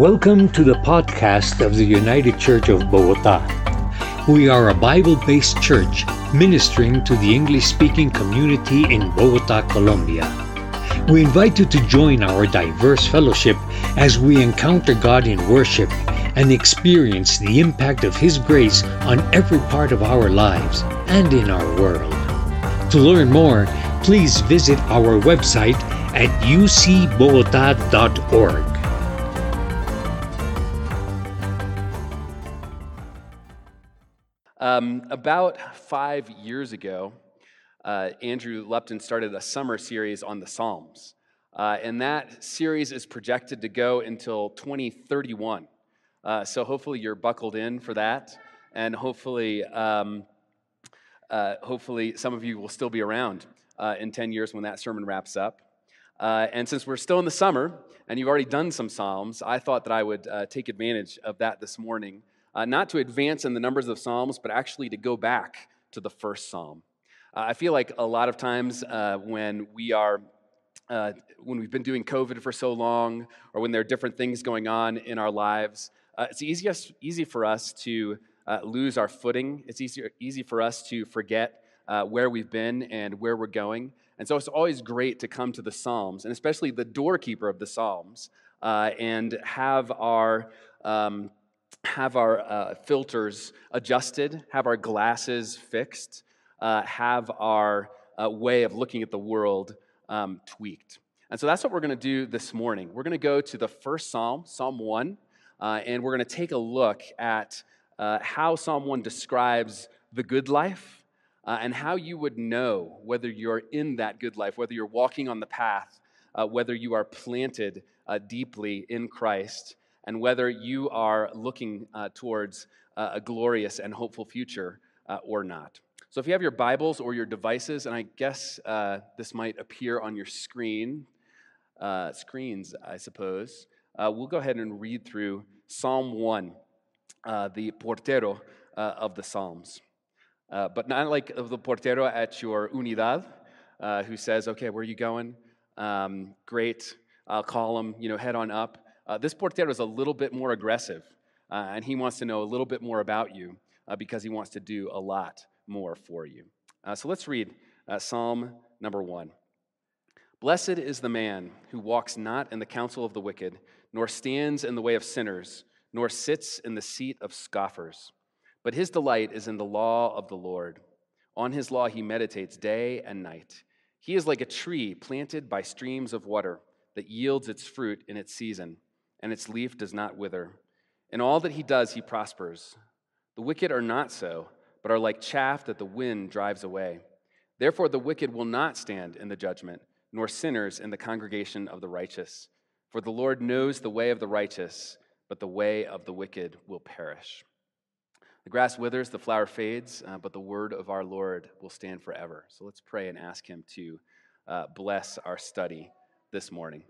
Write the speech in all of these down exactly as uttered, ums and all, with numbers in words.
Welcome to the podcast of the United Church of Bogota. We are a Bible-based church ministering to the English-speaking community in Bogota, Colombia. We invite you to join our diverse fellowship as we encounter God in worship and experience the impact of His grace on every part of our lives and in our world. To learn more, please visit our website at u c bogota dot org. Um, about five years ago, uh, Andrew Lupton started a summer series on the Psalms. Uh, and that series is projected to go until twenty thirty-one. Uh, so hopefully you're buckled in for that. And hopefully, um, uh, hopefully some of you will still be around uh, in ten years when that sermon wraps up. Uh, and since we're still in the summer, and you've already done some Psalms, I thought that I would uh, take advantage of that this morning. Uh, not to advance in the numbers of Psalms, but actually to go back to the first Psalm. Uh, I feel like a lot of times uh, when we are, uh, when we've been doing COVID for so long, or when there are different things going on in our lives, uh, it's easy, easy for us to uh, lose our footing. It's easier, easy for us to forget uh, where we've been and where we're going. And so it's always great to come to the Psalms, and especially the doorkeeper of the Psalms, uh, and have our um, have our uh, filters adjusted, have our glasses fixed, uh, have our uh, way of looking at the world um, tweaked. And so that's what we're going to do this morning. We're going to go to the first Psalm, Psalm one, uh, and we're going to take a look at uh, how Psalm one describes the good life uh, and how you would know whether you're in that good life, whether you're walking on the path, uh, whether you are planted uh, deeply in Christ, and whether you are looking uh, towards uh, a glorious and hopeful future uh, or not. So if you have your Bibles or your devices, and I guess uh, this might appear on your screen, uh, screens, I suppose, uh, we'll go ahead and read through Psalm one, uh, the portero uh, of the Psalms. Uh, but not like the portero at your unidad, uh, who says, okay, where are you going? Um, great, I'll call him, you know, head on up. Uh, this portero is a little bit more aggressive, uh, and he wants to know a little bit more about you uh, because he wants to do a lot more for you. Uh, so let's read uh, Psalm number one. Blessed is the man who walks not in the counsel of the wicked, nor stands in the way of sinners, nor sits in the seat of scoffers. But his delight is in the law of the Lord. On his law he meditates day and night. He is like a tree planted by streams of water that yields its fruit in its season, and its leaf does not wither. In all that he does, he prospers. The wicked are not so, but are like chaff that the wind drives away. Therefore the wicked will not stand in the judgment, nor sinners in the congregation of the righteous. For the Lord knows the way of the righteous, but the way of the wicked will perish. The grass withers, the flower fades, uh, but the word of our Lord will stand forever. So let's pray and ask him to uh, bless our study this morning.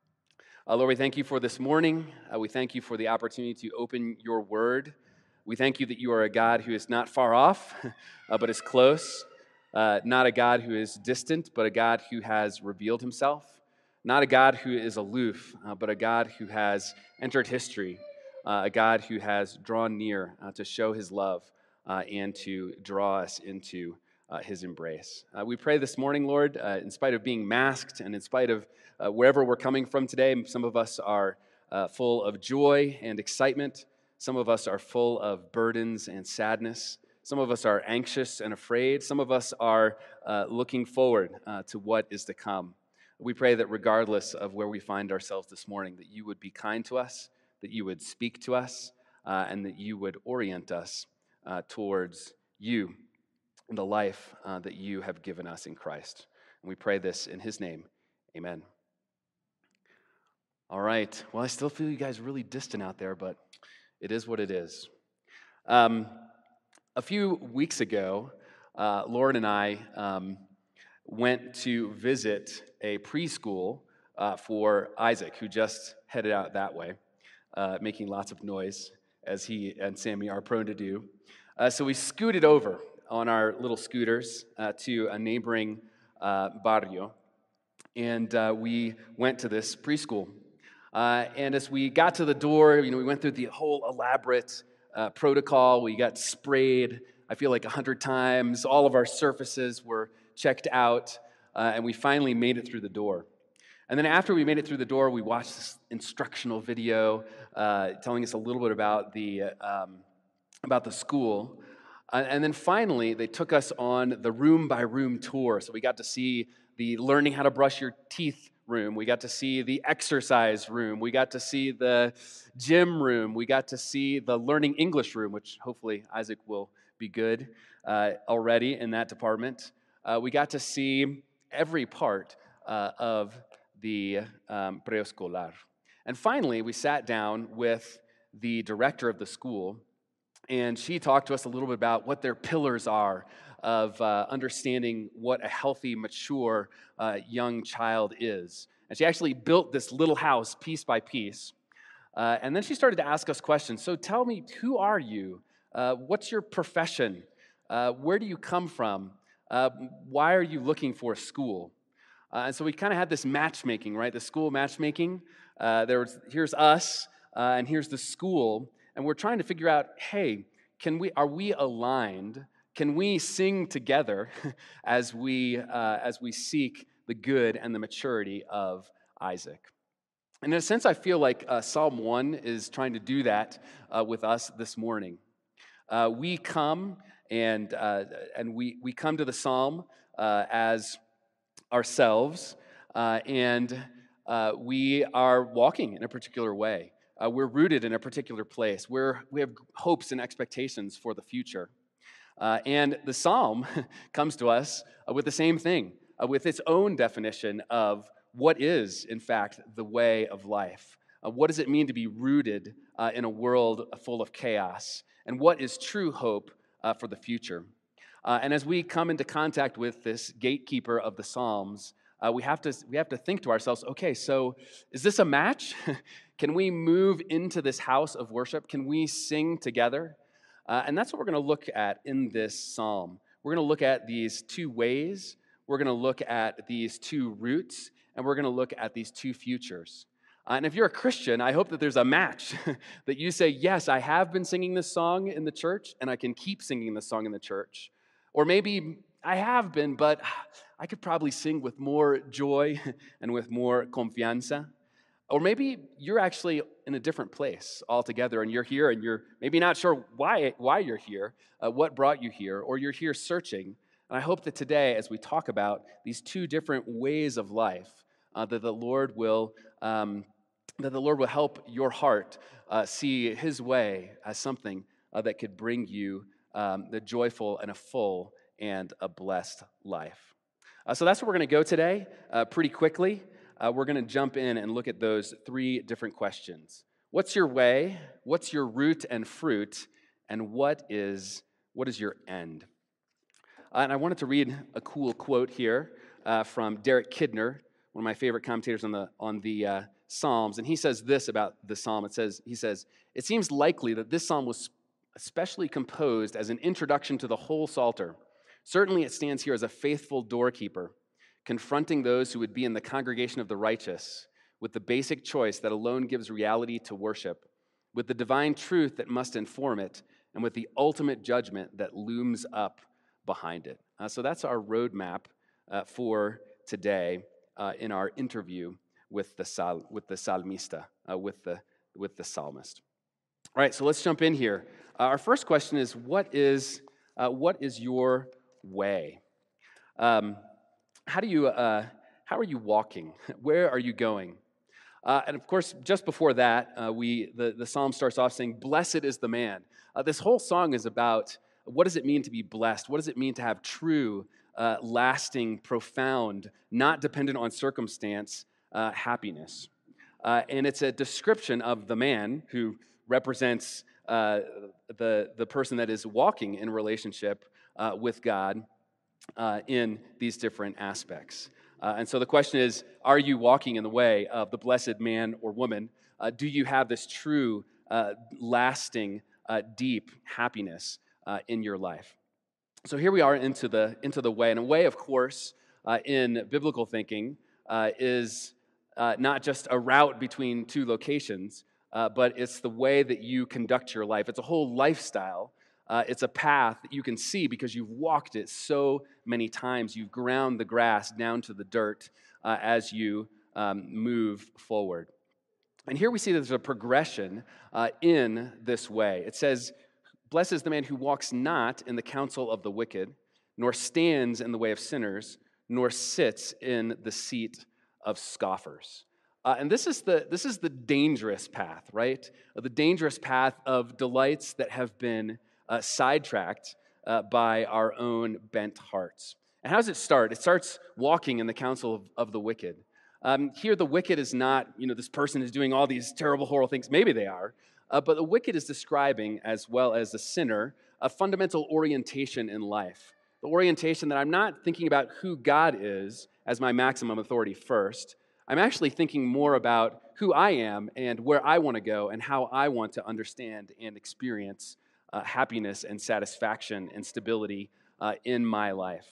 Uh, Lord, we thank you for this morning. Uh, we thank you for the opportunity to open your word. We thank you that you are a God who is not far off, uh, but is close. Uh, not a God who is distant, but a God who has revealed himself. Not a God who is aloof, uh, but a God who has entered history. Uh, a God who has drawn near uh, to show his love uh, and to draw us into uh, his embrace. Uh, we pray this morning, Lord, uh, in spite of being masked and in spite of Uh, wherever we're coming from today, some of us are uh, full of joy and excitement. Some of us are full of burdens and sadness. Some of us are anxious and afraid. Some of us are uh, looking forward uh, to what is to come. We pray that regardless of where we find ourselves this morning, that you would be kind to us, that you would speak to us, uh, and that you would orient us uh, towards you and the life uh, that you have given us in Christ. And we pray this in his name. Amen. All right. Well, I still feel you guys really distant out there, but it is what it is. Um, a few weeks ago, uh, Lauren and I um, went to visit a preschool uh, for Isaac, who just headed out that way, uh, making lots of noise, as he and Sammy are prone to do. Uh, so we scooted over on our little scooters uh, to a neighboring uh, barrio, and uh, we went to this preschool. Uh, and as we got to the door, you know, we went through the whole elaborate uh, protocol. We got sprayed, I feel like a hundred times. All of our surfaces were checked out, uh, and we finally made it through the door. And then after we made it through the door, we watched this instructional video uh, telling us a little bit about the um, about the school. Uh, and then finally, they took us on the room-by-room tour. So we got to see the learning how to brush your teeth room. We got to see the exercise room. We got to see the gym room. We got to see the learning English room, which hopefully Isaac will be good uh, already in that department. Uh, we got to see every part uh, of the um, preescolar. And finally, we sat down with the director of the school, and she talked to us a little bit about what their pillars are of uh, understanding what a healthy, mature uh, young child is. And she actually built this little house piece by piece. Uh, and then she started to ask us questions. So tell me, who are you? Uh, what's your profession? Uh, where do you come from? Uh, why are you looking for a school? Uh, and so we kind of had this matchmaking, right? The school matchmaking. Uh, there was, here's us, uh, and here's the school. And we're trying to figure out, hey, can we? Are we aligned? Can we sing together as we uh, as we seek the good and the maturity of Isaac? And in a sense, I feel like uh, Psalm one is trying to do that uh, with us this morning. Uh, we come and uh, and we we come to the Psalm uh, as ourselves, uh, and uh, we are walking in a particular way. Uh, we're rooted in a particular place. We're, we have hopes and expectations for the future. Uh, and the Psalm comes to us uh, with the same thing, uh, with its own definition of what is, in fact, the way of life. Uh, what does it mean to be rooted uh, in a world full of chaos? And what is true hope uh, for the future? Uh, and as we come into contact with this gatekeeper of the Psalms, uh, we have to we have to think to ourselves, okay, so is this a match? Can we move into this house of worship? Can we sing together? Uh, and that's what we're going to look at in this psalm. We're going to look at these two ways. We're going to look at these two roots, and we're going to look at these two futures. Uh, and if you're a Christian, I hope that there's a match, that you say, yes, I have been singing this song in the church, and I can keep singing this song in the church. Or maybe I have been, but I could probably sing with more joy and with more confianza. Or maybe you're actually in a different place altogether, and you're here, and you're maybe not sure why, why you're here, uh, what brought you here, or you're here searching. And I hope that today, as we talk about these two different ways of life, uh, that the Lord will um, that the Lord will help your heart uh, see His way as something uh, that could bring you um, the joyful and a full and a blessed life. Uh, so that's where we're going to go today, uh, pretty quickly. Uh, we're going to jump in and look at those three different questions. What's your way? What's your root and fruit? And what is what is your end? Uh, and I wanted to read a cool quote here uh, from Derek Kidner, one of my favorite commentators on the on the uh, Psalms, and he says this about the psalm. It says he says it seems likely that this psalm was especially composed as an introduction to the whole Psalter. Certainly, it stands here as a faithful doorkeeper, confronting those who would be in the congregation of the righteous with the basic choice that alone gives reality to worship, with the divine truth that must inform it, and with the ultimate judgment that looms up behind it. Uh, so that's our roadmap uh, for today uh, in our interview with the sal- with the psalmista, uh, with the with the psalmist. All right, so let's jump in here. Uh, our first question is: What is uh, what is your way? Um, how do you uh, how are you walking? Where are you going? Uh, and of course, just before that, uh, we the, the psalm starts off saying, "Blessed is the man." Uh, this whole song is about what does it mean to be blessed? What does it mean to have true, uh, lasting, profound, not dependent on circumstance uh, happiness? Uh, and it's a description of the man who represents uh, the the person that is walking in relationship uh, with God uh, in these different aspects. Uh, and so the question is, are you walking in the way of the blessed man or woman? Uh, do you have this true, uh, lasting, uh, deep happiness uh, in your life? So here we are into the into the way. And a way, of course, uh, in biblical thinking, uh, is uh, not just a route between two locations, uh, but it's the way that you conduct your life. It's a whole lifestyle. Uh, it's a path that you can see because you've walked it so many times. You've ground the grass down to the dirt uh, as you um, move forward. And here we see that there's a progression uh, in this way. It says, "Blessed is the man who walks not in the counsel of the wicked, nor stands in the way of sinners, nor sits in the seat of scoffers." Uh, and this is the this is the dangerous path, right? The dangerous path of delights that have been uh, sidetracked uh, by our own bent hearts. And how does it start? It starts walking in the counsel of, of the wicked. Um, here, the wicked is not, you know, this person is doing all these terrible, horrible things. Maybe they are. Uh, but the wicked is describing, as well as the sinner, a fundamental orientation in life. The orientation that I'm not thinking about who God is as my maximum authority first. I'm actually thinking more about who I am and where I want to go and how I want to understand and experience uh, happiness and satisfaction and stability uh, in my life.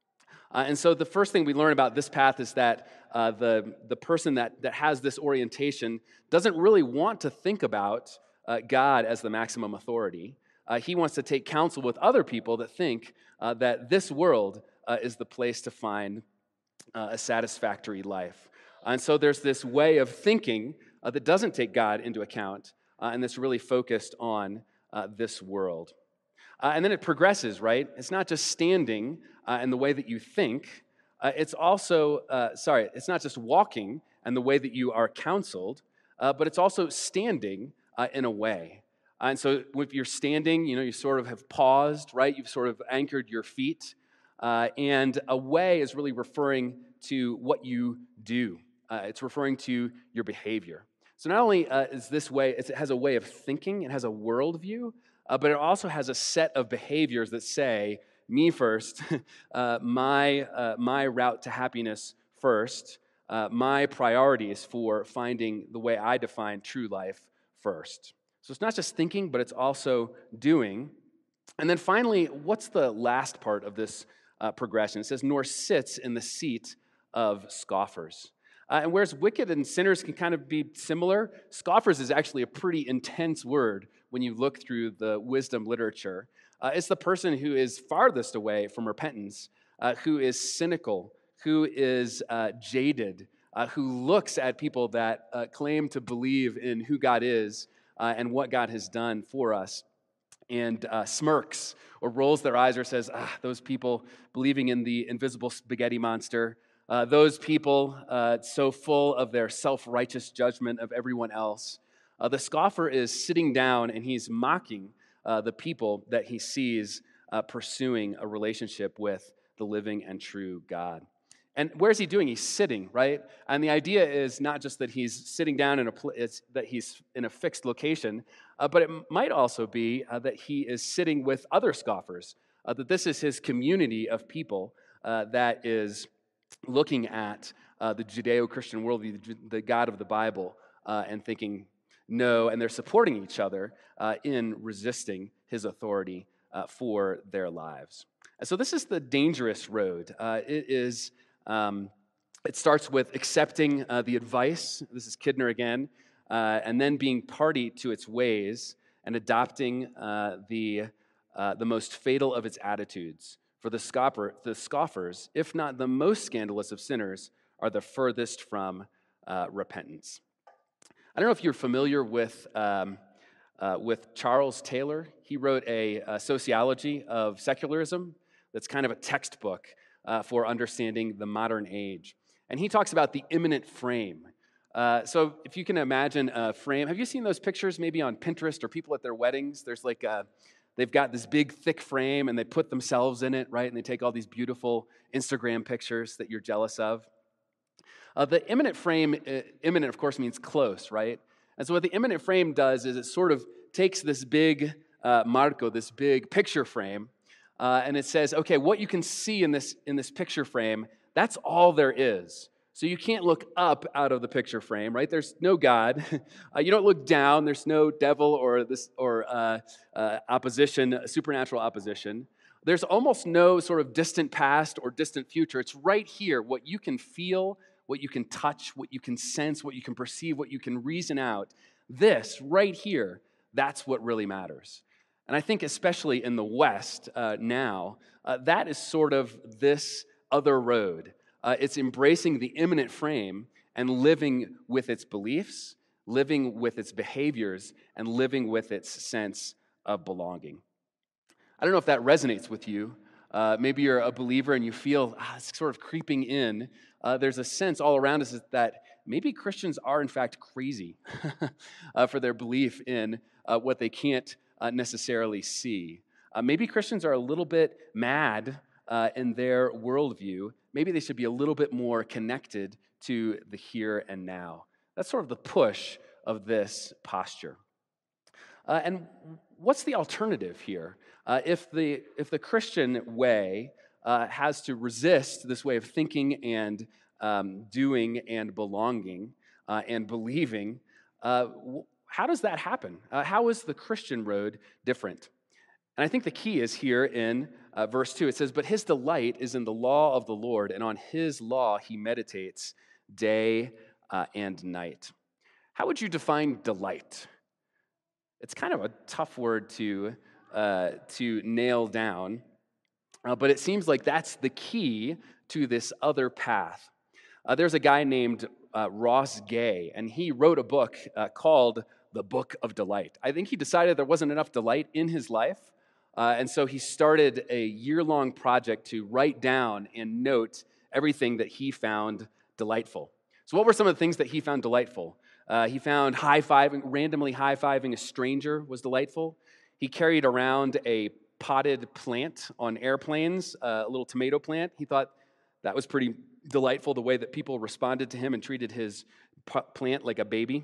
Uh, and so the first thing we learn about this path is that uh, the, the person that, that has this orientation doesn't really want to think about uh, God as the maximum authority. Uh, he wants to take counsel with other people that think uh, that this world uh, is the place to find uh, a satisfactory life. And so there's this way of thinking uh, that doesn't take God into account uh, and that's really focused on uh, this world. Uh, and then it progresses, right? It's not just standing uh, in the way that you think. Uh, it's also, uh, sorry, it's not just walking and the way that you are counseled, uh, but it's also standing uh, in a way. Uh, and so if you're standing, you know, you sort of have paused, right? You've sort of anchored your feet. Uh, and a way is really referring to what you do. Uh, it's referring to your behavior. So not only uh, is this way, it has a way of thinking, it has a worldview, Uh, but it also has a set of behaviors that say, me first, uh, my, uh, my route to happiness first, uh, my priorities for finding the way I define true life first. So it's not just thinking, but it's also doing. And then finally, what's the last part of this uh, progression? It says, nor sits in the seat of scoffers. Uh, and whereas wicked and sinners can kind of be similar, scoffers is actually a pretty intense word when you look through the wisdom literature. Uh, it's the person who is farthest away from repentance, uh, who is cynical, who is uh, jaded, uh, who looks at people that uh, claim to believe in who God is uh, and what God has done for us, and uh, smirks or rolls their eyes or says, ah, those people believing in the invisible spaghetti monster, Uh, those people uh, so full of their self-righteous judgment of everyone else. Uh, the scoffer is sitting down and he's mocking uh, the people that he sees uh, pursuing a relationship with the living and true God. And where's he doing? He's sitting, right? And the idea is not just that he's sitting down in a pl- it's that he's in a fixed location, uh, but it might also be uh, that he is sitting with other scoffers. Uh, that this is his community of people uh, that is looking at uh, the Judeo-Christian worldview, the, the God of the Bible, uh, and thinking no, and they're supporting each other uh, in resisting his authority uh, for their lives. And so this is the dangerous road. Uh, it is. Um, it starts with accepting uh, the advice. This is Kidner again, uh, and then being party to its ways and adopting uh, the uh, the most fatal of its attitudes. For the scoffer, the scoffers, if not the most scandalous of sinners, are the furthest from uh, repentance. I don't know if you're familiar with, um, uh, with Charles Taylor. He wrote a, a sociology of secularism that's kind of a textbook uh, for understanding the modern age. And he talks about the imminent frame. Uh, so if you can imagine a frame, have you seen those pictures maybe on Pinterest or people at their weddings? There's like a They've got this big, thick frame, and they put themselves in it, right? And they take all these beautiful Instagram pictures that you're jealous of. Uh, the imminent frame, uh, imminent, of course, means close, right? And so what the imminent frame does is it sort of takes this big uh, marco, this big picture frame, uh, and it says, okay, what you can see in this in this picture frame, that's all there is. So you can't look up out of the picture frame, right? There's no God. Uh, you don't look down. There's no devil or this or uh, uh, opposition, supernatural opposition. There's almost no sort of distant past or distant future. It's right here, what you can feel, what you can touch, what you can sense, what you can perceive, what you can reason out. This right here, that's what really matters. And I think especially in the West uh, now, uh, that is sort of this other road. Uh, it's embracing the immanent frame and living with its beliefs, living with its behaviors, and living with its sense of belonging. I don't know if that resonates with you. Uh, maybe you're a believer and you feel ah, it's sort of creeping in. Uh, there's a sense all around us that maybe Christians are in fact crazy uh, for their belief in uh, what they can't uh, necessarily see. Uh, maybe Christians are a little bit mad uh, in their worldview. Maybe they should be a little bit more connected to the here and now. That's sort of the push of this posture. Uh, and what's the alternative here? Uh, if the if the Christian way uh, has to resist this way of thinking and um, doing and belonging uh, and believing, uh, w- how does that happen? Uh, how is the Christian road different? And I think the key is here in uh, verse two. It says, "But his delight is in the law of the Lord, and on his law he meditates day uh, and night." How would you define delight? It's kind of a tough word to, uh, to nail down, uh, but it seems like that's the key to this other path. Uh, there's a guy named uh, Ross Gay, and he wrote a book uh, called The Book of Delight. I think he decided there wasn't enough delight in his life, uh, and so he started a year-long project to write down and note everything that he found delightful. So what were some of the things that he found delightful? Uh, he found high-fiving, randomly high-fiving a stranger was delightful. He carried around a potted plant on airplanes, uh, a little tomato plant. He thought that was pretty delightful, the way that people responded to him and treated his plant like a baby.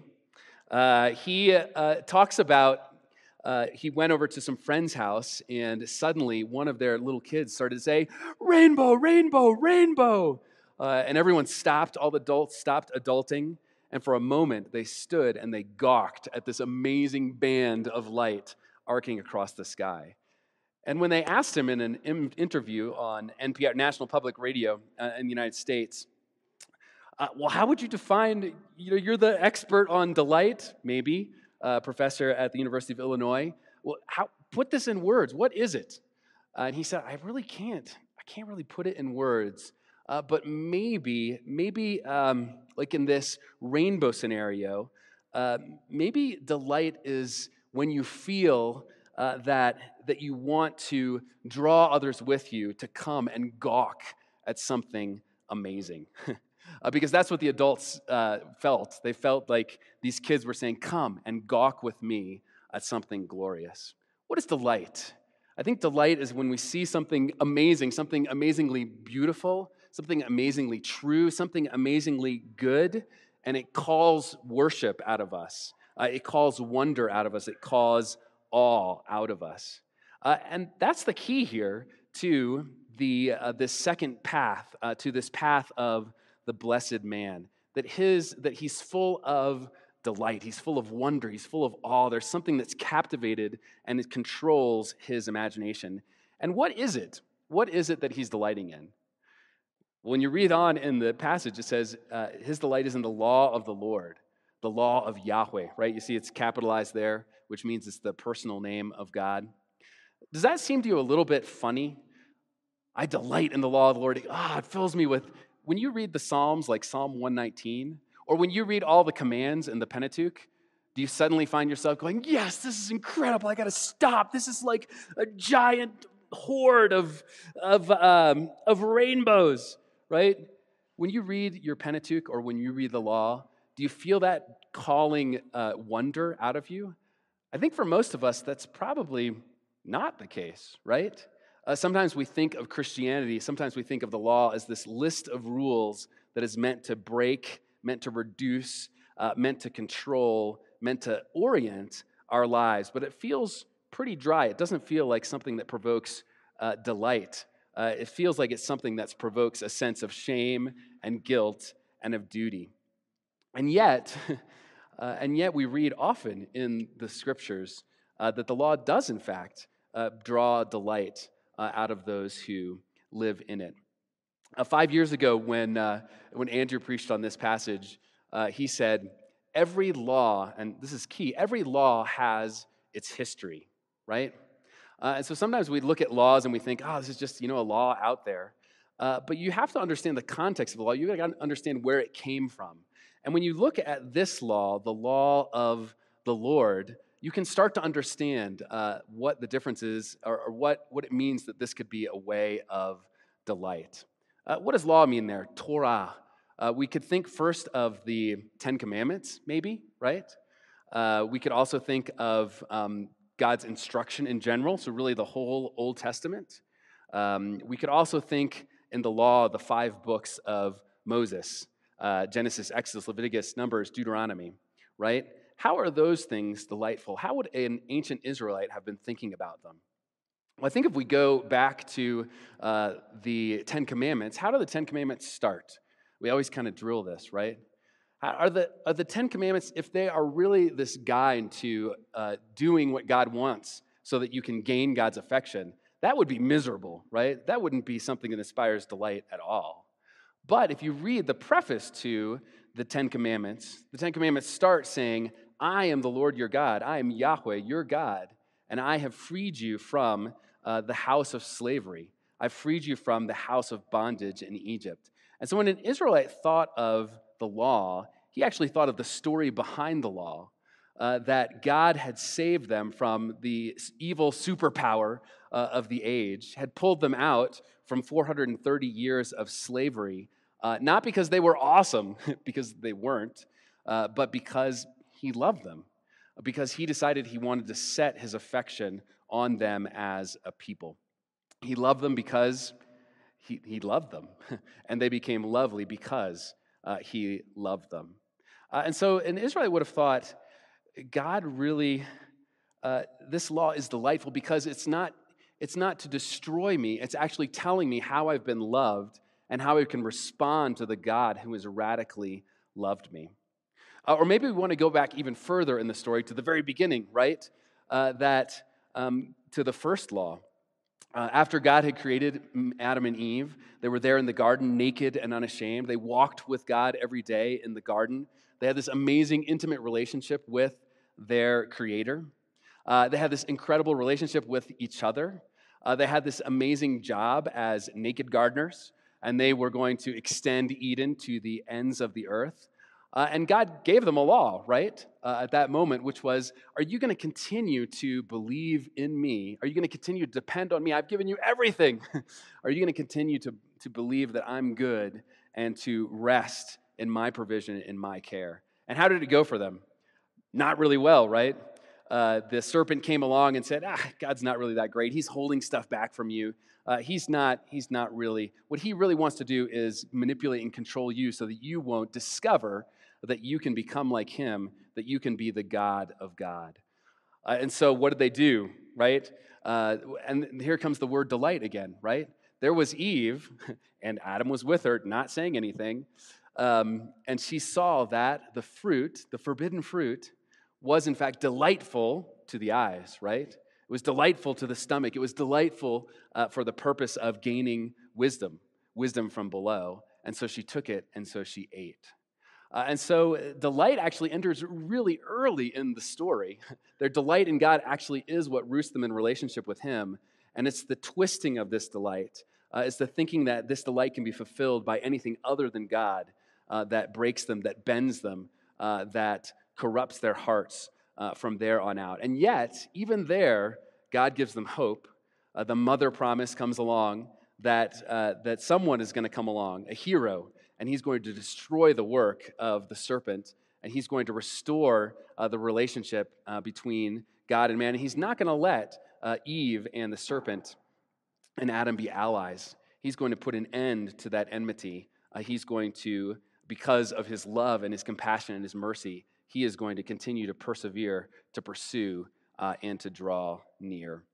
Uh, he uh, talks about, uh, he went over to some friend's house, and suddenly one of their little kids started to say, "Rainbow, rainbow, rainbow." Uh, and everyone stopped, all the adults stopped adulting. And for a moment, they stood and they gawked at this amazing band of light arcing across the sky. And when they asked him in an im- interview on N P R, National Public Radio uh, in the United States, uh, well, how would you define, you know, you're the expert on delight, maybe, uh, professor at the University of Illinois. Well, how, put this in words. What is it? Uh, and he said, I really can't. I can't really put it in words. Uh, but maybe, maybe um, like in this rainbow scenario, uh, maybe delight is when you feel uh, that, that you want to draw others with you to come and gawk at something amazing. uh, because that's what the adults uh, felt. They felt like these kids were saying, "Come and gawk with me at something glorious." What is delight? I think delight is when we see something amazing, something amazingly beautiful, something amazingly true, something amazingly good, and it calls worship out of us. Uh, it calls wonder out of us. It calls awe out of us. Uh, and that's the key here to the uh, this second path, uh, to this path of the blessed man, that his that he's full of delight. He's full of wonder. He's full of awe. There's something that's captivated and it controls his imagination. And what is it? What is it that he's delighting in? When you read on in the passage, it says, uh, his delight is in the law of the Lord, the law of Yahweh, right? You see it's capitalized there, which means it's the personal name of God. Does that seem to you a little bit funny? I delight in the law of the Lord. Ah, it fills me with, when you read the Psalms like Psalm one nineteen, or when you read all the commands in the Pentateuch, do you suddenly find yourself going, yes, this is incredible, I gotta stop. This is like a giant horde of, of, um, of rainbows, right? When you read your Pentateuch or when you read the law, do you feel that calling uh, wonder out of you? I think for most of us, that's probably not the case, right? Uh, sometimes we think of Christianity, sometimes we think of the law as this list of rules that is meant to break, meant to reduce, uh, meant to control, meant to orient our lives. But it feels pretty dry. It doesn't feel like something that provokes uh, delight. Uh, it feels like it's something that provokes a sense of shame and guilt and of duty. And yet, uh, and yet we read often in the scriptures uh, that the law does, in fact, uh, draw delight uh, out of those who live in it. Uh, five years ago, when, uh, when Andrew preached on this passage, uh, he said, every law, and this is key, every law has its history, right? Uh, and so sometimes we look at laws and we think, oh, this is just, you know, a law out there. Uh, but you have to understand the context of the law. You got to understand where it came from. And when you look at this law, the law of the Lord, you can start to understand uh, what the difference is, or, or what, what it means that this could be a way of delight. Uh, what does law mean there? Torah. Uh, we could think first of the Ten Commandments, maybe, right? Uh, we could also think of um, God's instruction in general, so really the whole Old Testament. Um, we could also think in the law, the five books of Moses, uh, Genesis, Exodus, Leviticus, Numbers, Deuteronomy, right? How are those things delightful? How would an ancient Israelite have been thinking about them? Well, I think if we go back to uh, the Ten Commandments, how do the Ten Commandments start? We always kind of drill this, right? Are the, are the Ten Commandments, if they are really this guide to uh, doing what God wants so that you can gain God's affection, that would be miserable, right? That wouldn't be something that inspires delight at all. But if you read the preface to the Ten Commandments, the Ten Commandments start saying, I am the Lord your God, I am Yahweh your God, and I have freed you from uh, the house of slavery. I've freed you from the house of bondage in Egypt. And so when an Israelite thought of the law, he actually thought of the story behind the law, uh, that God had saved them from the evil superpower uh, of the age, had pulled them out from four hundred thirty years of slavery, uh, not because they were awesome, because they weren't, uh, but because he loved them, because he decided he wanted to set his affection on them as a people. He loved them because he, he loved them, and they became lovely because uh, he loved them. Uh, and so an Israelite would have thought, God really, uh, this law is delightful because it's not, it's not to destroy me, it's actually telling me how I've been loved and how I can respond to the God who has radically loved me. Uh, or maybe we want to go back even further in the story to the very beginning, right? Uh, that um, to the first law. Uh, after God had created Adam and Eve, they were there in the garden, naked and unashamed. They walked with God every day in the garden. They had this amazing, intimate relationship with their Creator. Uh, they had this incredible relationship with each other. Uh, they had this amazing job as naked gardeners, and they were going to extend Eden to the ends of the earth. Uh, and God gave them a law, right, uh, at that moment, which was, are you going to continue to believe in me? Are you going to continue to depend on me? I've given you everything. Are you going to continue to, to believe that I'm good and to rest in my provision, in my care? And how did it go for them? Not really well, right? Uh, the serpent came along and said, ah, God's not really that great. He's holding stuff back from you. Uh, he's not, he's not really, what he really wants to do is manipulate and control you so that you won't discover that you can become like him, that you can be the God of God. Uh, and so what did they do, right? Uh, and here comes the word delight again, right? There was Eve, and Adam was with her, not saying anything, um, and she saw that the fruit, the forbidden fruit, was in fact delightful to the eyes, right? It was delightful to the stomach. It was delightful uh, for the purpose of gaining wisdom, wisdom from below. And so she took it, and so she ate. Uh, and so delight actually enters really early in the story. Their delight in God actually is what roots them in relationship with him. And it's the twisting of this delight. Uh, it's the thinking that this delight can be fulfilled by anything other than God uh, that breaks them, that bends them, uh, that corrupts their hearts uh, from there on out. And yet, even there, God gives them hope. Uh, the mother promise comes along that, uh, that someone is going to come along, a hero, and he's going to destroy the work of the serpent, and he's going to restore uh, the relationship uh, between God and man. And he's not going to let uh, Eve and the serpent and Adam be allies. He's going to put an end to that enmity. Uh, he's going to, because of his love and his compassion and his mercy, he is going to continue to persevere, to pursue, uh, and to draw near.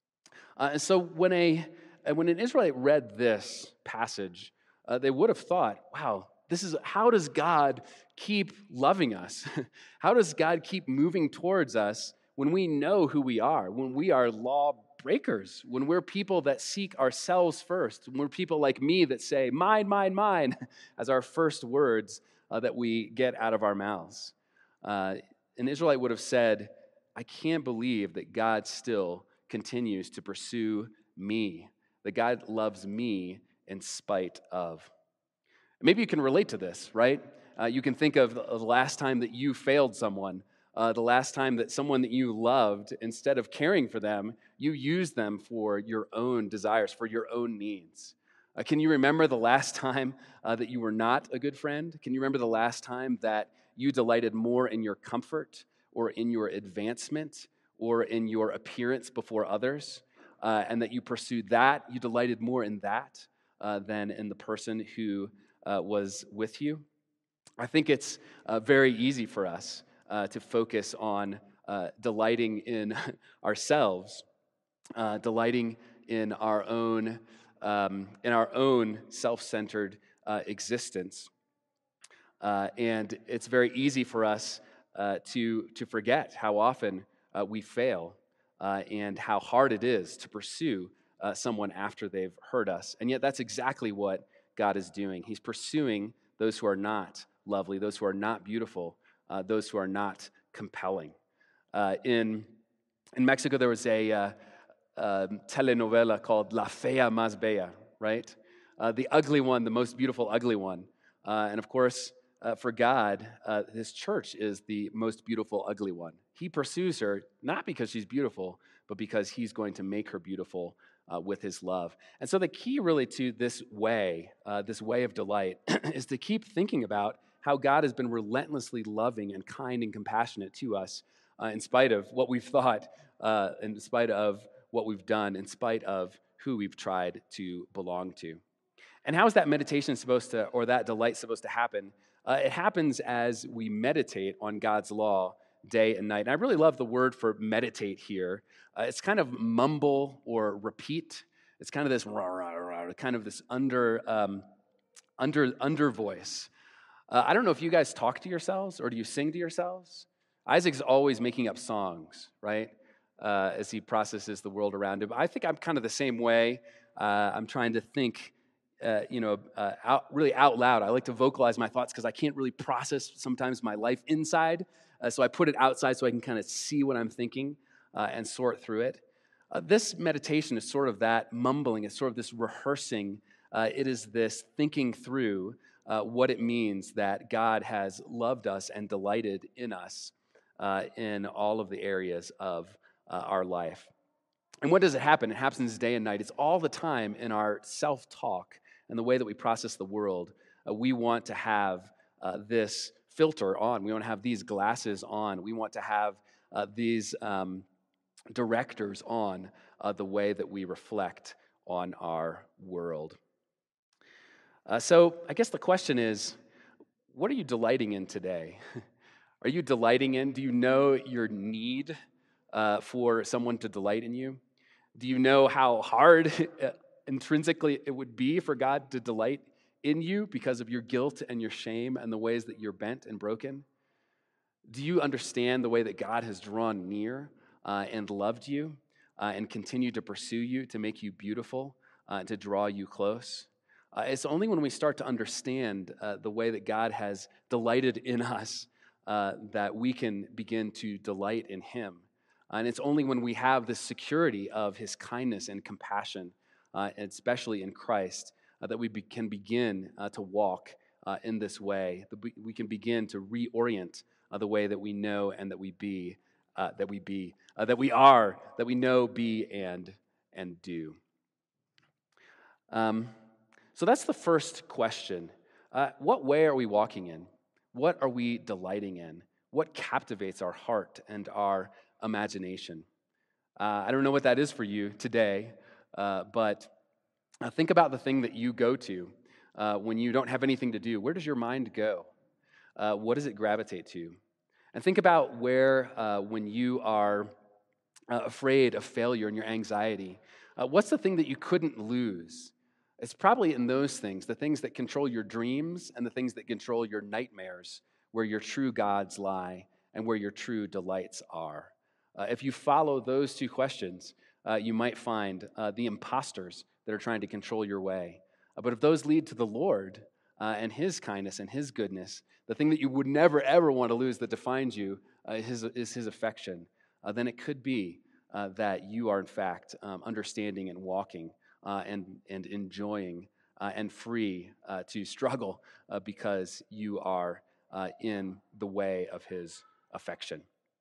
Uh, and so when a when an Israelite read this passage, Uh, they would have thought, wow, this is, how does God keep loving us? How does God keep moving towards us when we know who we are, when we are law breakers, when we're people that seek ourselves first, when we're people like me that say, mine, mine, mine, as our first words uh, that we get out of our mouths. Uh, an Israelite would have said, I can't believe that God still continues to pursue me, that God loves me in spite of. Maybe you can relate to this, right? Uh, you can think of the last time that you failed someone, uh, the last time that someone that you loved, instead of caring for them, you used them for your own desires, for your own needs. Uh, can you remember the last time uh, that you were not a good friend? Can you remember the last time that you delighted more in your comfort or in your advancement or in your appearance before others, uh, and that you pursued that, you delighted more in that uh, than in the person who uh, was with you? I think it's uh, very easy for us uh, to focus on uh, delighting in ourselves, uh, delighting in our own, um, in our own self-centered uh, existence, uh, and it's very easy for us uh, to to forget how often uh, we fail uh, and how hard it is to pursue uh, someone after they've hurt us. And yet, that's exactly what God is doing. He's pursuing those who are not lovely, those who are not beautiful, uh, those who are not compelling. Uh, in in Mexico, there was a uh, uh, telenovela called La Fea Más Bella, right? Uh, the ugly one, the most beautiful ugly one. Uh, and of course, uh, for God, uh, His church is the most beautiful ugly one. He pursues her not because she's beautiful, but because He's going to make her beautiful uh, with His love. And so the key really to this way, uh, this way of delight, is to keep thinking about how God has been relentlessly loving and kind and compassionate to us uh, in spite of what we've thought, uh, in spite of what we've done, in spite of who we've tried to belong to. And how is that meditation supposed to, or that delight supposed to happen? Uh, it happens as we meditate on God's law day and night. And I really love the word for meditate here. Uh, it's kind of mumble or repeat. It's kind of this rah, rah, rah, kind of this under um, under under voice. Uh, I don't know if you guys talk to yourselves or do you sing to yourselves? Isaac's always making up songs, right? Uh, as he processes the world around him. I think I'm kind of the same way. Uh, I'm trying to think, uh, you know, uh, out, really out loud. I like to vocalize my thoughts because I can't really process sometimes my life inside. Uh, so I put it outside so I can kind of see what I'm thinking uh, and sort through it. Uh, this meditation is sort of that mumbling. It's sort of this rehearsing. Uh, it is this thinking through uh, what it means that God has loved us and delighted in us uh, in all of the areas of Uh, our life. And what does it happen? It happens day and night. It's all the time in our self-talk and the way that we process the world. Uh, we want to have uh, this filter on. We want to have these glasses on. We want to have uh, these um, directors on uh, the way that we reflect on our world. Uh, so I guess the question is, what are you delighting in today? Are you delighting in? Do you know your need Uh, for someone to delight in you? Do you know how hard uh, intrinsically it would be for God to delight in you because of your guilt and your shame and the ways that you're bent and broken? Do you understand the way that God has drawn near uh, and loved you uh, and continued to pursue you, to make you beautiful, uh, to draw you close? Uh, it's only when we start to understand uh, the way that God has delighted in us uh, that we can begin to delight in Him. And it's only when we have the security of His kindness and compassion, uh, especially in Christ, uh, that we be- can begin uh, to walk uh, in this way. That we, we can begin to reorient uh, the way that we know and that we be, uh, that we be, uh, that we are, that we know, be, and and do. Um, so that's the first question. Uh, what way are we walking in? What are we delighting in? What captivates our heart and our imagination? Uh, I don't know what that is for you today, uh, but uh, think about the thing that you go to uh, when you don't have anything to do. Where does your mind go? Uh, what does it gravitate to? And think about where, uh, when you are uh, afraid of failure and your anxiety, uh, what's the thing that you couldn't lose? It's probably in those things, the things that control your dreams and the things that control your nightmares, where your true gods lie and where your true delights are. Uh, if you follow those two questions, uh, you might find uh, the imposters that are trying to control your way. Uh, but if those lead to the Lord uh, and His kindness and His goodness, the thing that you would never, ever want to lose that defines you uh, his, is His affection, uh, then it could be uh, that you are, in fact, um, understanding and walking uh, and, and enjoying uh, and free uh, to struggle uh, because you are uh, in the way of His affection.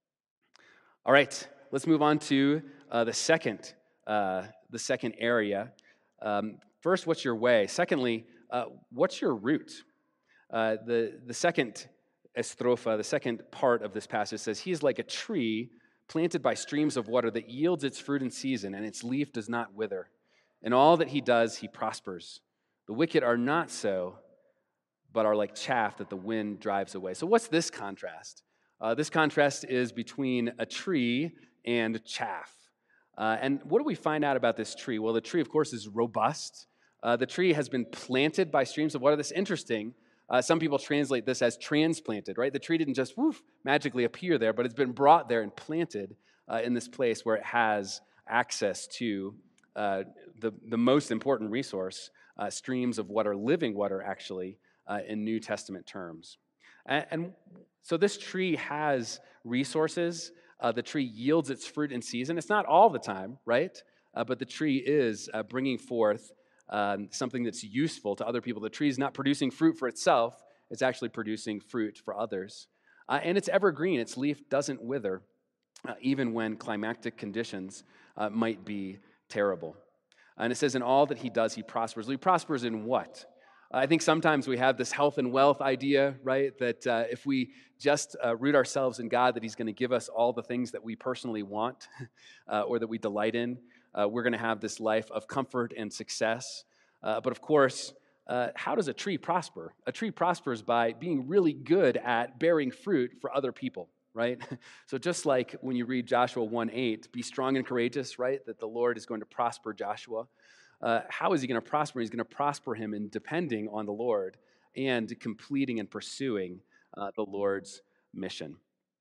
All right, let's move on to uh, the second, uh, the second area. Um, first, what's your way? Secondly, uh, what's your root? Uh, the the second estropha, the second part of this passage says, "He is like a tree planted by streams of water that yields its fruit in season, and its leaf does not wither. In all that he does, he prospers. The wicked are not so, but are like chaff that the wind drives away." So what's this contrast? Uh, this contrast is between a tree and chaff. Uh, and what do we find out about this tree? Well, the tree, of course, is robust. Uh, the tree has been planted by streams of water. That's interesting. Uh, some people translate this as transplanted, right? The tree didn't just woof, magically appear there, but it's been brought there and planted uh, in this place where it has access to uh, the, the most important resource, uh, streams of water, living water, actually, uh, in New Testament terms. And, and so this tree has resources. Uh, the tree yields its fruit in season. It's not all the time, right? Uh, but the tree is uh, bringing forth um, something that's useful to other people. The tree is not producing fruit for itself. It's actually producing fruit for others. Uh, and it's evergreen. Its leaf doesn't wither, uh, even when climactic conditions uh, might be terrible. And it says, in all that he does, he prospers. He prospers in what? I think sometimes we have this health and wealth idea, right? That uh, if we just uh, root ourselves in God, that He's going to give us all the things that we personally want uh, or that we delight in. Uh, we're going to have this life of comfort and success. Uh, but of course, uh, how does a tree prosper? A tree prospers by being really good at bearing fruit for other people, right? So just like when you read Joshua one eight, be strong and courageous, right? That the Lord is going to prosper Joshua. Uh, how is he going to prosper? He's going to prosper him in depending on the Lord and completing and pursuing uh, the Lord's mission.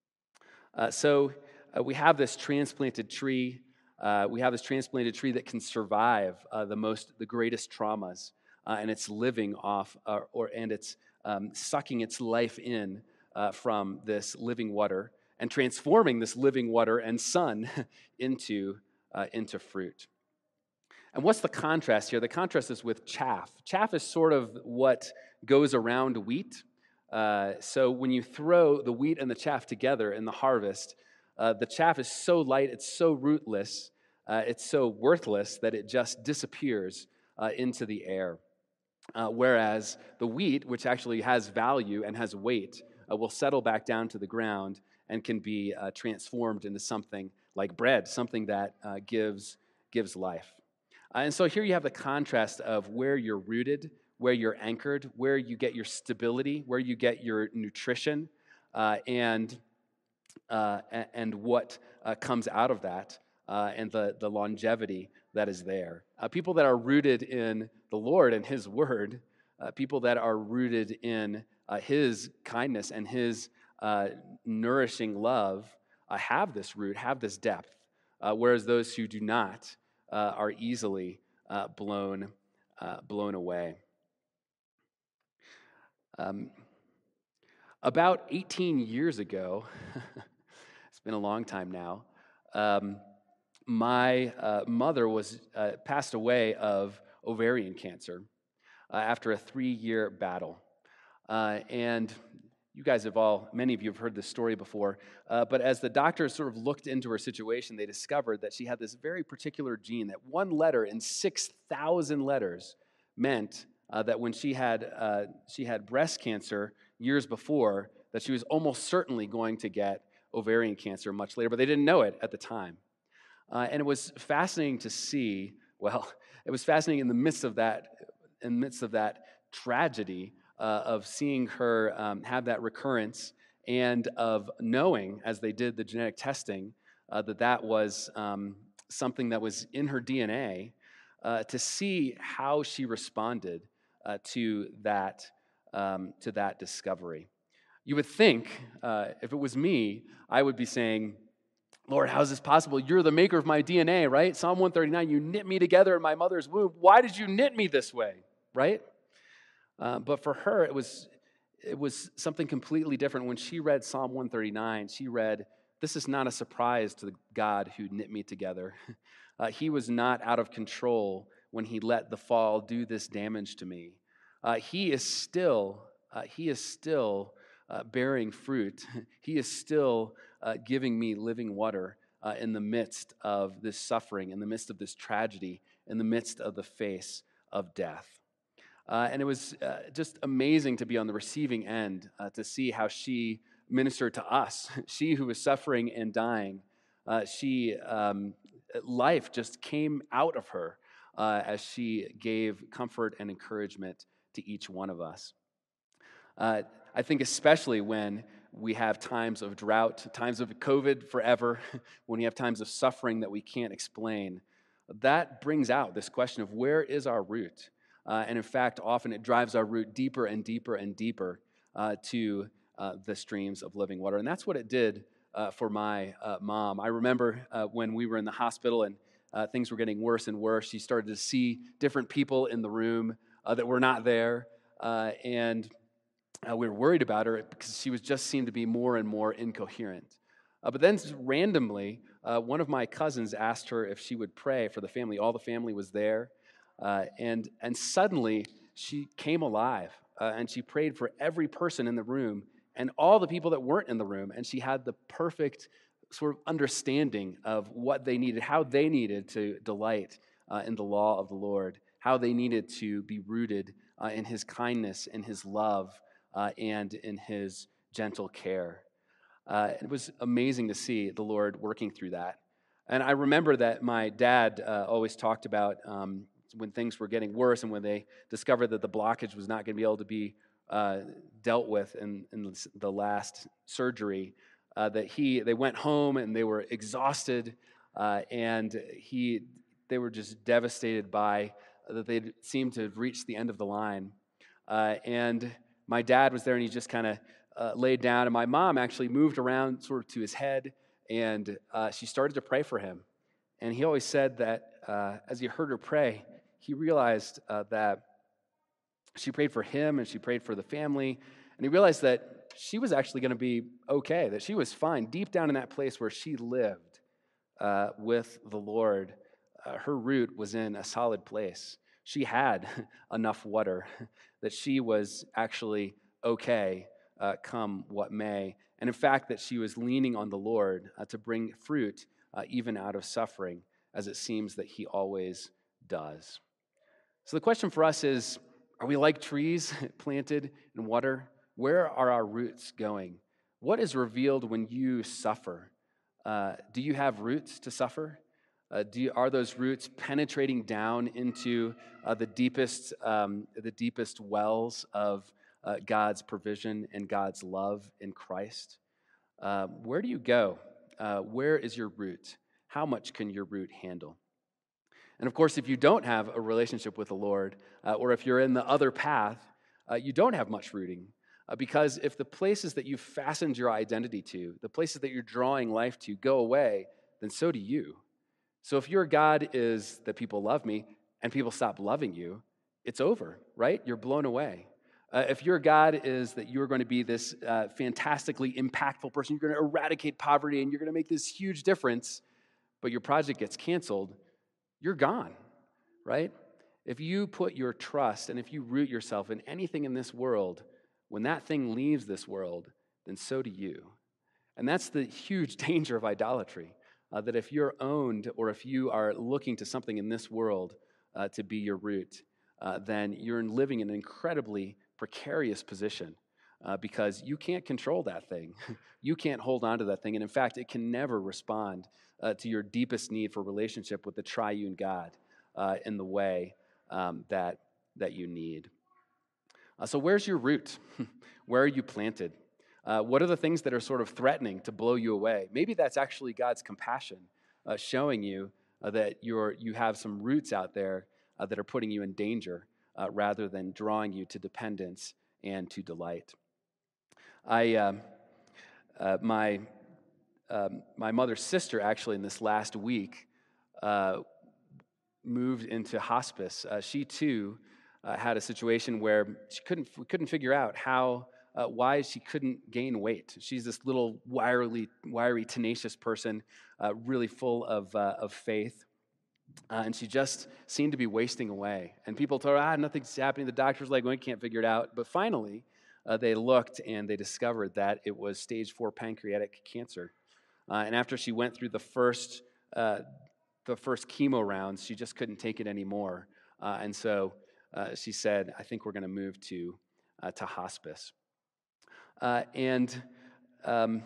Uh, so uh, we have this transplanted tree. Uh, we have this transplanted tree that can survive uh, the most, the greatest traumas, uh, and it's living off, uh, or and it's um, sucking its life in uh, from this living water and transforming this living water and sun into uh, into fruit. And what's the contrast here? The contrast is with chaff. Chaff is sort of what goes around wheat. Uh, so when you throw the wheat and the chaff together in the harvest, uh, the chaff is so light, it's so rootless, uh, it's so worthless that it just disappears uh, into the air. Uh, whereas the wheat, which actually has value and has weight, uh, will settle back down to the ground and can be uh, transformed into something like bread, something that uh, gives, gives life. Uh, and so here you have the contrast of where you're rooted, where you're anchored, where you get your stability, where you get your nutrition, uh, and uh, and what uh, comes out of that, uh, and the, the longevity that is there. Uh, people that are rooted in the Lord and His Word, uh, people that are rooted in uh, His kindness and His uh, nourishing love uh, have this root, have this depth, uh, whereas those who do not Uh, are easily uh, blown uh, blown away. Um, about eighteen years ago, it's been a long time now, um, my uh, mother was uh, passed away of ovarian cancer uh, after a three-year battle. Uh, and you guys have all, many of you have heard this story before, uh, but as the doctors sort of looked into her situation, they discovered that she had this very particular gene, that one letter in six thousand letters meant uh, that when she had uh, she had breast cancer years before, that she was almost certainly going to get ovarian cancer much later, but they didn't know it at the time. Uh, and it was fascinating to see, well, it was fascinating in the midst of that, in the midst of that tragedy, Uh, of seeing her um, have that recurrence and of knowing, as they did the genetic testing, uh, that that was um, something that was in her D N A, uh, to see how she responded uh, to that um, to that discovery. You would think, uh, if it was me, I would be saying, Lord, how is this possible? You're the maker of my D N A, right? Psalm one thirty-nine, you knit me together in my mother's womb. Why did you knit me this way, right? Uh, but for her, it was it was something completely different. When she read Psalm one thirty-nine, she read, this is not a surprise to the God who knit me together. Uh, he was not out of control when he let the fall do this damage to me. Uh, he is still, uh, he is still uh, bearing fruit. He is still uh, giving me living water uh, in the midst of this suffering, in the midst of this tragedy, in the midst of the face of death. Uh, and it was uh, just amazing to be on the receiving end, uh, to see how she ministered to us. She who was suffering and dying, uh, she um, life just came out of her uh, as she gave comfort and encouragement to each one of us. Uh, I think especially when we have times of drought, times of COVID forever, when we have times of suffering that we can't explain, that brings out this question of where is our root? Uh, and in fact, often it drives our root deeper and deeper and deeper uh, to uh, the streams of living water. And that's what it did uh, for my uh, mom. I remember uh, when we were in the hospital and uh, things were getting worse and worse, she started to see different people in the room uh, that were not there. Uh, and uh, we were worried about her because she was just seemed to be more and more incoherent. Uh, but then randomly, uh, one of my cousins asked her if she would pray for the family. All the family was there. Uh, and and suddenly she came alive uh, and she prayed for every person in the room and all the people that weren't in the room. And she had the perfect sort of understanding of what they needed, how they needed to delight uh, in the law of the Lord, how they needed to be rooted uh, in his kindness, in his love, uh, and in his gentle care. Uh, it was amazing to see the Lord working through that. And I remember that my dad uh, always talked about um, when things were getting worse and when they discovered that the blockage was not going to be able to be uh, dealt with in, in the last surgery, uh, that he they went home and they were exhausted, uh, and he they were just devastated by uh, that they seemed to have reached the end of the line. Uh, and my dad was there and he just kind of uh, laid down, and my mom actually moved around sort of to his head, and uh, she started to pray for him. And he always said that uh, as he heard her pray, he realized uh, that she prayed for him and she prayed for the family, and he realized that she was actually going to be okay, that she was fine. Deep down in that place where she lived uh, with the Lord, uh, her root was in a solid place. She had enough water that she was actually okay, uh, come what may. And in fact, that she was leaning on the Lord uh, to bring fruit uh, even out of suffering, as it seems that he always does. So the question for us is, are we like trees planted in water? Where are our roots going? What is revealed when you suffer? Uh, do you have roots to suffer? Uh, do you, are those roots penetrating down into uh, the deepest, um, the deepest wells of uh, God's provision and God's love in Christ? Uh, where do you go? Uh, where is your root? How much can your root handle? And of course, if you don't have a relationship with the Lord, uh, or if you're in the other path, uh, you don't have much rooting. Uh, because if the places that you've fastened your identity to, the places that you're drawing life to, go away, then so do you. So if your God is that people love me and people stop loving you, it's over, right? You're blown away. Uh, if your God is that you're going to be this uh, fantastically impactful person, you're going to eradicate poverty and you're going to make this huge difference, but your project gets canceled, you're gone, right? If you put your trust and if you root yourself in anything in this world, when that thing leaves this world, then so do you. And that's the huge danger of idolatry, uh, that if you're owned or if you are looking to something in this world uh, to be your root, uh, then you're living in an incredibly precarious position uh, because you can't control that thing. You can't hold on to that thing. And in fact, it can never respond Uh, to your deepest need for relationship with the triune God uh, in the way um, that, that you need. Uh, so where's your root? Where are you planted? Uh, what are the things that are sort of threatening to blow you away? Maybe that's actually God's compassion uh, showing you uh, that you're, you have some roots out there uh, that are putting you in danger uh, rather than drawing you to dependence and to delight. I, um, uh, my... um, my mother's sister, actually, in this last week, uh, moved into hospice. Uh, she too uh, had a situation where she couldn't we couldn't figure out how uh, why she couldn't gain weight. She's this little wiry, wiry, tenacious person, uh, really full of uh, of faith, uh, and she just seemed to be wasting away. And people told her, ah, nothing's happening. The doctor's like, well, we can't figure it out. But finally, uh, they looked and they discovered that it was stage four pancreatic cancer. Uh, and after she went through the first uh, the first chemo rounds, she just couldn't take it anymore. Uh, and so uh, she said, I think we're going to move to uh, to hospice. Uh, and um,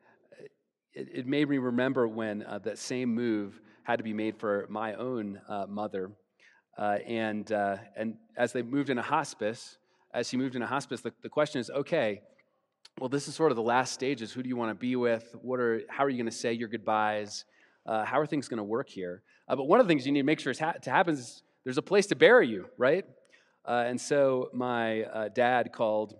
it, it made me remember when uh, that same move had to be made for my own uh, mother. Uh, and uh, and as they moved into hospice, as she moved into hospice, the, the question is, okay, well, this is sort of the last stages. Who do you want to be with? What are? How are you going to say your goodbyes? Uh, how are things going to work here? Uh, but one of the things you need to make sure is ha- to happen is there's a place to bury you, right? Uh, and so my uh, dad called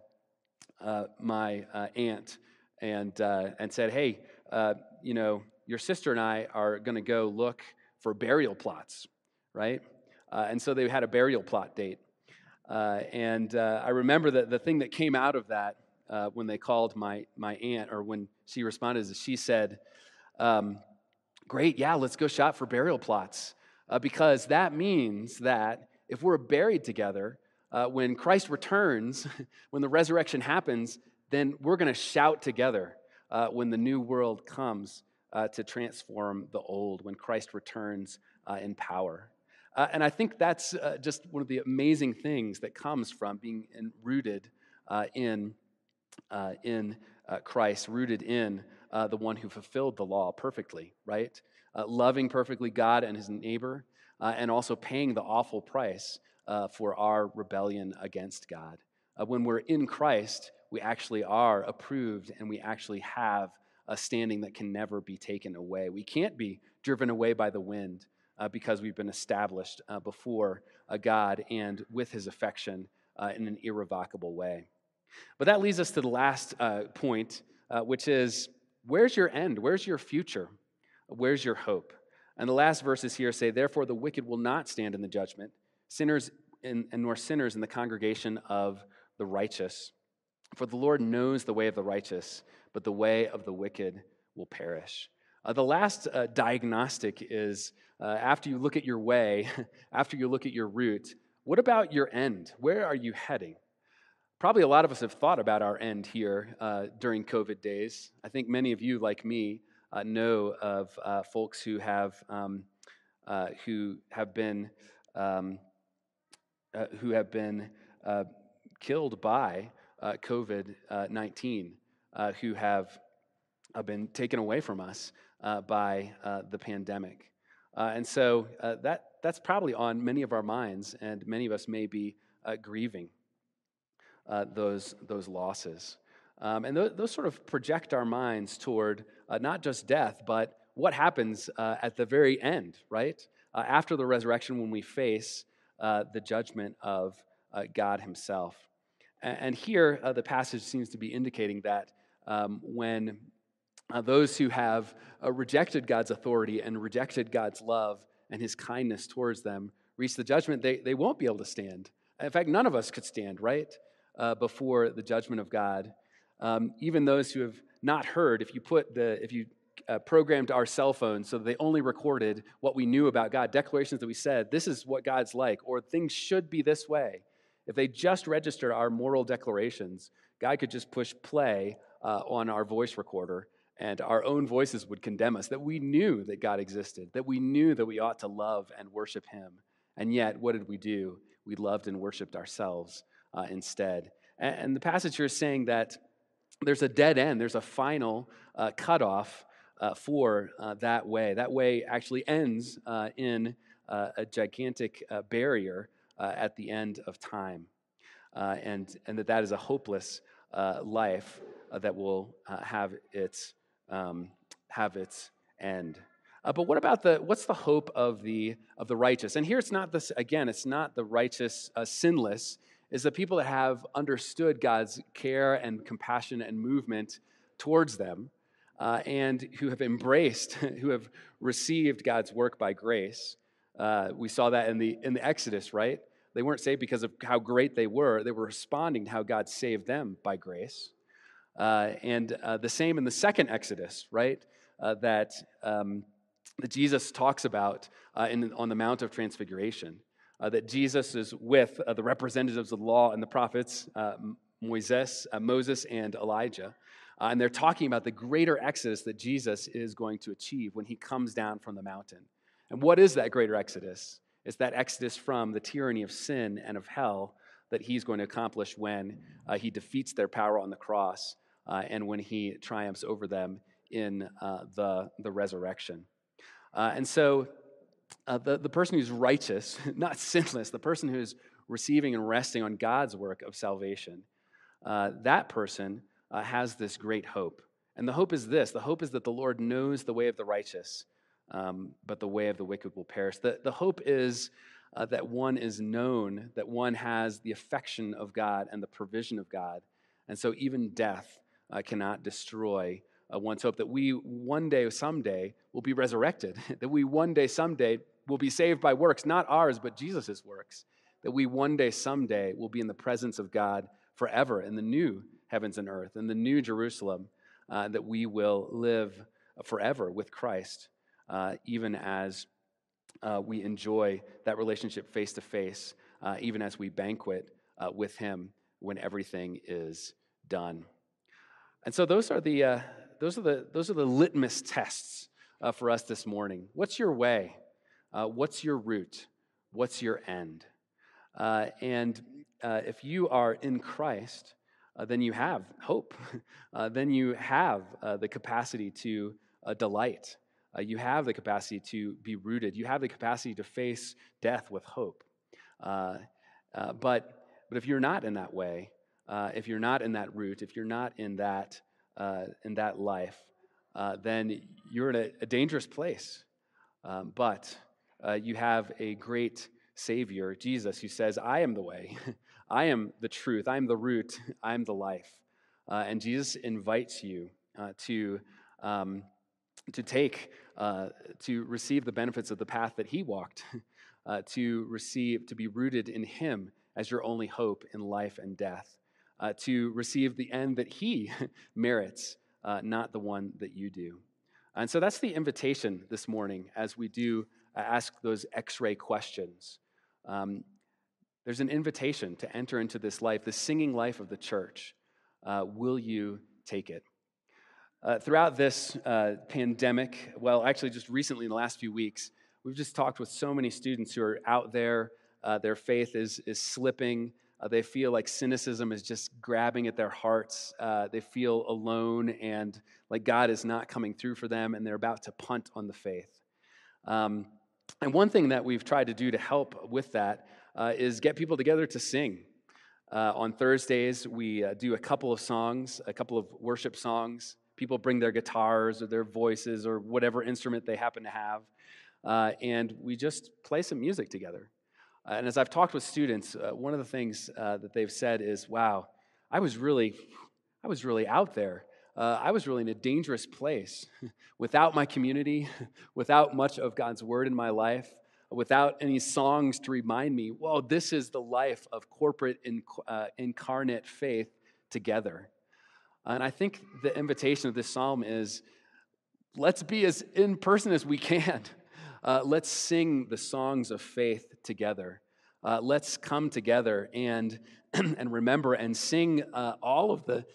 uh, my uh, aunt and uh, and said, hey, uh, you know, your sister and I are going to go look for burial plots, right? Uh, and so they had a burial plot date. Uh, and uh, I remember that the thing that came out of that uh, when they called my my aunt, or when she responded, is she said, um, great, yeah, let's go shop for burial plots. Uh, because that means that if we're buried together, uh, when Christ returns, when the resurrection happens, then we're going to shout together uh, when the new world comes uh, to transform the old, when Christ returns uh, in power. Uh, and I think that's uh, just one of the amazing things that comes from being in, rooted uh, in, uh, in uh, Christ, rooted in uh, the one who fulfilled the law perfectly, right? Uh, loving perfectly God and his neighbor, uh, and also paying the awful price uh, for our rebellion against God. Uh, when we're in Christ, we actually are approved, and we actually have a standing that can never be taken away. We can't be driven away by the wind uh, because we've been established uh, before uh, God and with his affection uh, in an irrevocable way. But that leads us to the last uh, point, uh, which is, where's your end? Where's your future? Where's your hope? And the last verses here say, therefore the wicked will not stand in the judgment, sinners in, and nor sinners in the congregation of the righteous. For the Lord knows the way of the righteous, but the way of the wicked will perish. Uh, the last uh, diagnostic is, uh, after you look at your way, after you look at your route, what about your end? Where are you heading? Probably a lot of us have thought about our end here uh, during COVID days. I think many of you, like me, uh, know of uh, folks who have um, uh, who have been um, uh, who have been uh, killed by uh, COVID nineteen, uh, who have uh, been taken away from us uh, by uh, the pandemic, uh, and so uh, that that's probably on many of our minds, and many of us may be uh, grieving Uh, those those losses. Um, and th- those sort of project our minds toward uh, not just death, but what happens uh, at the very end, right? Uh, after the resurrection, when we face uh, the judgment of uh, God himself. And, and here, uh, the passage seems to be indicating that um, when uh, those who have uh, rejected God's authority and rejected God's love and his kindness towards them reach the judgment, they, they won't be able to stand. In fact, none of us could stand, right? Uh, before the judgment of God. Um, even those who have not heard, if you put the, if you uh, programmed our cell phones so that they only recorded what we knew about God, declarations that we said, this is what God's like, or things should be this way. If they just registered our moral declarations, God could just push play uh, on our voice recorder, and our own voices would condemn us, that we knew that God existed, that we knew that we ought to love and worship him. And yet, what did we do? We loved and worshiped ourselves Uh, instead. And, and the passage here is saying that there's a dead end, there's a final uh, cutoff uh, for uh, that way. That way actually ends uh, in uh, a gigantic uh, barrier uh, at the end of time. Uh, and, and that that is a hopeless uh, life uh, that will uh, have its, um, have its end. Uh, but what about the, what's the hope of the, of the righteous? And here it's not this, again, it's not the righteous, uh, sinless, is the people that have understood God's care and compassion and movement towards them. uh, and who have embraced, who have received God's work by grace. Uh, we saw that in the in the Exodus, right? They weren't saved because of how great they were. They were responding to how God saved them by grace. Uh, and uh, the same in the second Exodus, right? Uh, that, um, that Jesus talks about uh, in, on the Mount of Transfiguration. Uh, that Jesus is with uh, the representatives of the law and the prophets, uh, Moses, uh, Moses and Elijah. Uh, and they're talking about the greater exodus that Jesus is going to achieve when he comes down from the mountain. And what is that greater exodus? It's that exodus from the tyranny of sin and of hell that he's going to accomplish when uh, he defeats their power on the cross uh, and when he triumphs over them in uh, the, the resurrection. Uh, and so uh, the, the person who's righteous, not sinless, the person who's receiving and resting on God's work of salvation, uh, that person uh, has this great hope. And the hope is this. The hope is that the Lord knows the way of the righteous, um, but the way of the wicked will perish. The, the hope is uh, that one is known, that one has the affection of God and the provision of God. And so even death uh, cannot destroy uh, one's hope that we one day, someday, will be resurrected, that we one day, someday will be saved by works, not ours, but Jesus' works, that we one day, someday will be in the presence of God forever in the new heavens and earth, in the new Jerusalem, uh, that we will live forever with Christ, uh, even as uh, we enjoy that relationship face to face, uh, even as we banquet uh, with him when everything is done. And so those are the uh, those are the those are the litmus tests uh, for us this morning. What's your way? Uh, what's your route? What's your end? Uh, and uh, if you are in Christ, uh, then you have hope. uh, then you have uh, the capacity to uh, delight. Uh, you have the capacity to be rooted. You have the capacity to face death with hope. Uh, uh, but but if you're not in that way, uh, if you're not in that route, if you're not in that uh, in that life, uh, then you're in a, a dangerous place. Um, but uh, you have a great Savior, Jesus, who says, I am the way, I am the truth, I am the root, I am the life. Uh, and Jesus invites you uh, to, um, to take, uh, to receive the benefits of the path that he walked, uh, to receive, to be rooted in him as your only hope in life and death, uh, to receive the end that he merits, uh, not the one that you do. And so that's the invitation this morning as we do uh, ask those X-ray questions. Um, there's an invitation to enter into this life, the singing life of the church. Uh, will you take it? Uh, throughout this uh, pandemic, well, actually just recently in the last few weeks, we've just talked with so many students who are out there. Uh, their faith is, is slipping. Uh, they feel like cynicism is just grabbing at their hearts. Uh, they feel alone and like God is not coming through for them, and they're about to punt on the faith. Um, and one thing that we've tried to do to help with that uh, is get people together to sing. Uh, on Thursdays, we uh, do a couple of songs, a couple of worship songs. People bring their guitars or their voices or whatever instrument they happen to have, uh, and we just play some music together. Uh, and as I've talked with students, uh, one of the things uh, that they've said is, wow, I was really, I was really out there. Uh, I was really in a dangerous place without my community, without much of God's word in my life, without any songs to remind me, whoa, this is the life of corporate in, uh, incarnate faith together. And I think the invitation of this psalm is, let's be as in person as we can. Uh, let's sing the songs of faith together. Uh, let's come together and and remember and sing uh, all of the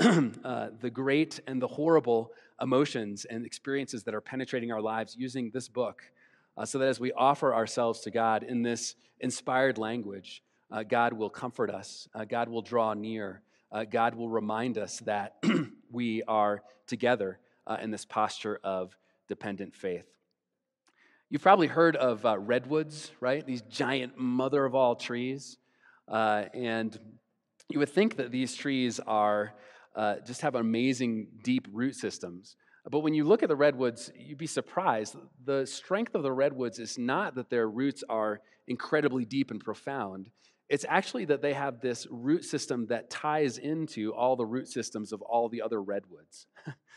uh, the great and the horrible emotions and experiences that are penetrating our lives using this book, uh, so that as we offer ourselves to God in this inspired language, uh, God will comfort us. Uh, God will draw near. Uh, God will remind us that we are together uh, in this posture of dependent faith. You've probably heard of uh, redwoods, right? These giant mother of all trees. Uh, and you would think that these trees are uh, just have amazing deep root systems. But when you look at the redwoods, you'd be surprised. The strength of the redwoods is not that their roots are incredibly deep and profound. It's actually that they have this root system that ties into all the root systems of all the other redwoods.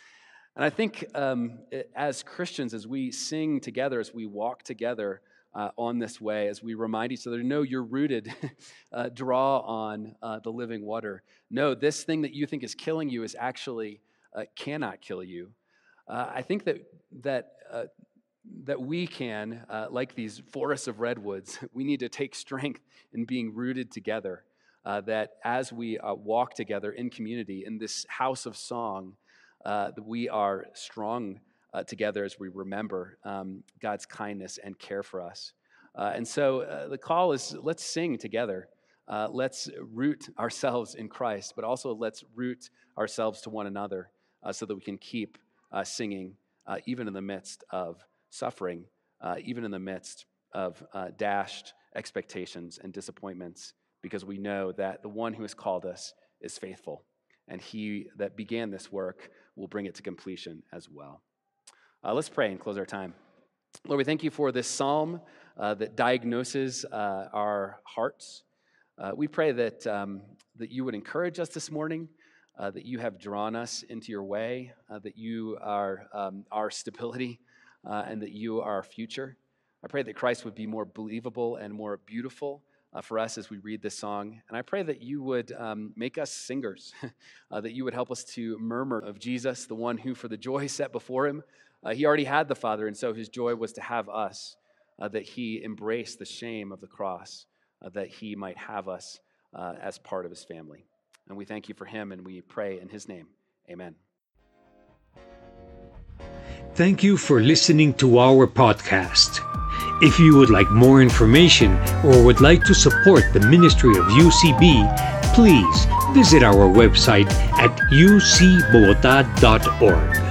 And I think um, as Christians, as we sing together, as we walk together uh, on this way, as we remind each other, no, you're rooted, uh, draw on uh, the living water. No, this thing that you think is killing you is actually uh, cannot kill you. Uh, I think that that uh, that we can, uh, like these forests of redwoods, we need to take strength in being rooted together. Uh, that as we uh, walk together in community, in this house of song, uh, that we are strong uh, together as we remember um, God's kindness and care for us. Uh, and so uh, the call is, let's sing together. Uh, let's root ourselves in Christ, but also let's root ourselves to one another uh, so that we can keep uh, singing uh, even in the midst of suffering, uh, even in the midst of uh, dashed expectations and disappointments, because we know that the one who has called us is faithful, and he that began this work will bring it to completion as well. Uh, let's pray and close our time. Lord, we thank you for this psalm uh, that diagnoses uh, our hearts. Uh, we pray that, um, that you would encourage us this morning, uh, that you have drawn us into your way, uh, that you are um, our stability, uh, and that you are our future. I pray that Christ would be more believable and more beautiful Uh, for us as we read this song. And I pray that you would um, make us singers, uh, that you would help us to murmur of Jesus, the one who for the joy set before him, uh, he already had the Father, and so his joy was to have us, uh, that he embraced the shame of the cross, uh, that he might have us uh, as part of his family. And we thank you for him, and we pray in his name. Amen. Thank you for listening to our podcast. If you would like more information or would like to support the ministry of U C B, please visit our website at u c bogota dot org.